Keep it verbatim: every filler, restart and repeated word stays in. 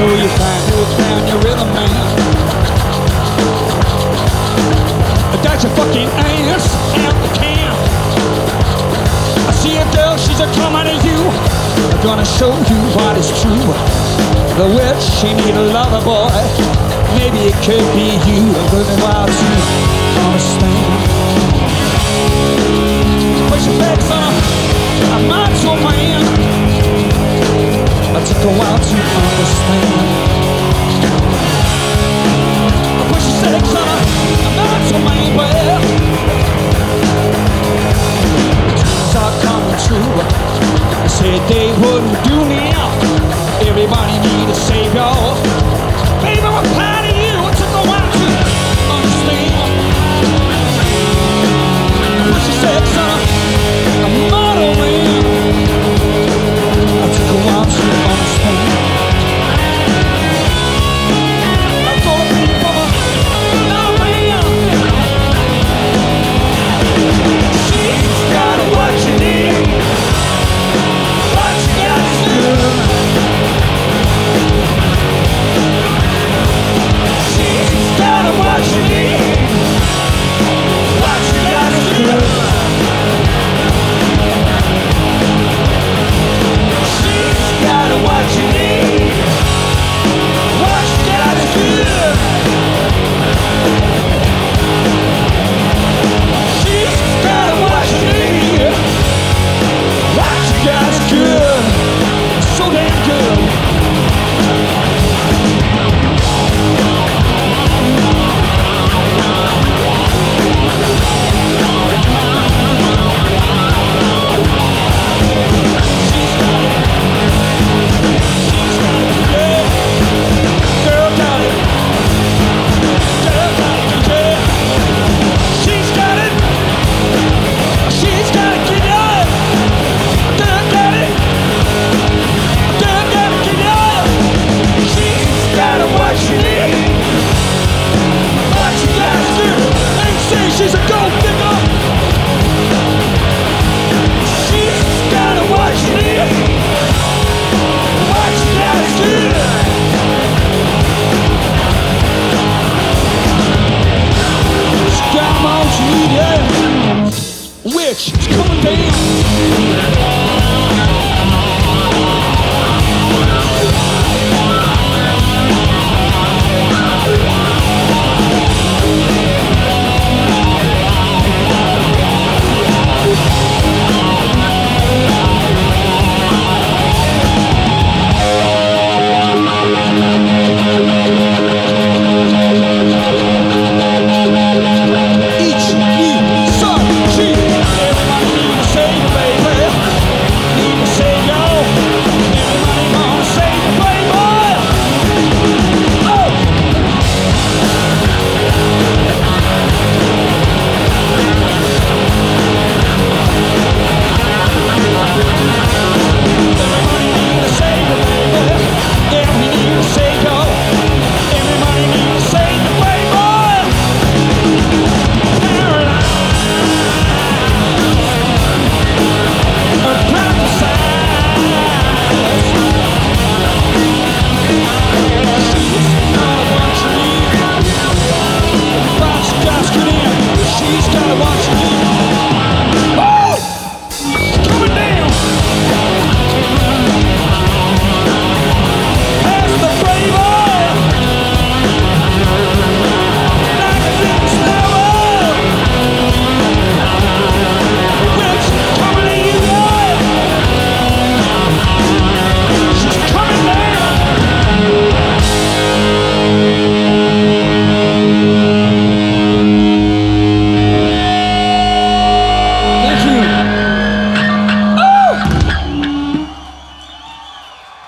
So you find you found your rhythm man. Got your fucking ass out the can. I see a girl, she's a coming to you. I'm gonna show you what is true. The witch, she need a lover boy. Maybe it could be you. I'm looking wild to understand. Push your legs on, I'm not your man. I took a while to understand. Push your legs on, I'm not your man, well. Dreams are coming true. I said they wouldn't do now. Everybody need a savior.